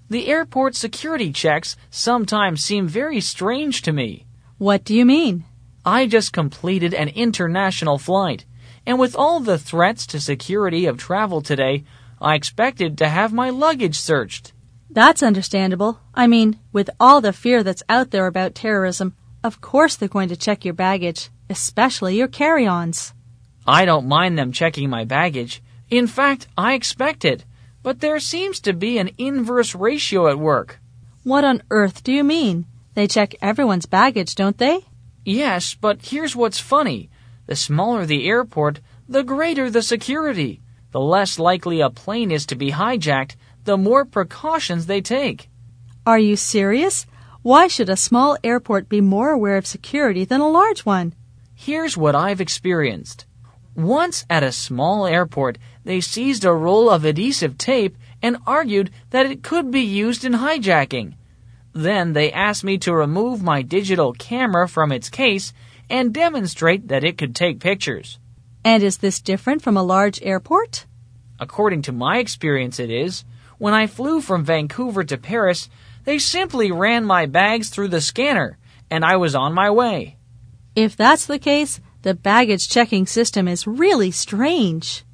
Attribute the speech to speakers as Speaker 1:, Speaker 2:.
Speaker 1: The airport security checks sometimes seem very strange to me.
Speaker 2: What do you mean?
Speaker 1: I just completed an international flight, and with all the threats to security of travel today, I expected to have my luggage searched.
Speaker 2: That's understandable. I mean, with all the fear that's out there about terrorism, of course they're going to check your baggage, especially your carry-ons.
Speaker 1: I don't mind them checking my baggage. In fact, I expect it. But there seems to be an inverse ratio at work.
Speaker 2: What on earth do you mean? They check everyone's baggage, don't they?
Speaker 1: Yes, but here's what's funny. The smaller the airport, the greater the security. The less likely a plane is to be hijacked, the more precautions they take.
Speaker 2: Are you serious? Why should a small airport be more aware of security than a large one?
Speaker 1: Here's what I've experienced. Once at a small airport, they seized a roll of adhesive tape and argued that it could be used in hijacking. Then they asked me to remove my digital camera from its case and demonstrate that it could take pictures.
Speaker 2: And is this different from a large airport?
Speaker 1: According to my experience, it is. When I flew from Vancouver to Paris, they simply ran my bags through the scanner, and I was on my way.
Speaker 2: If that's the case, the baggage checking system is really strange.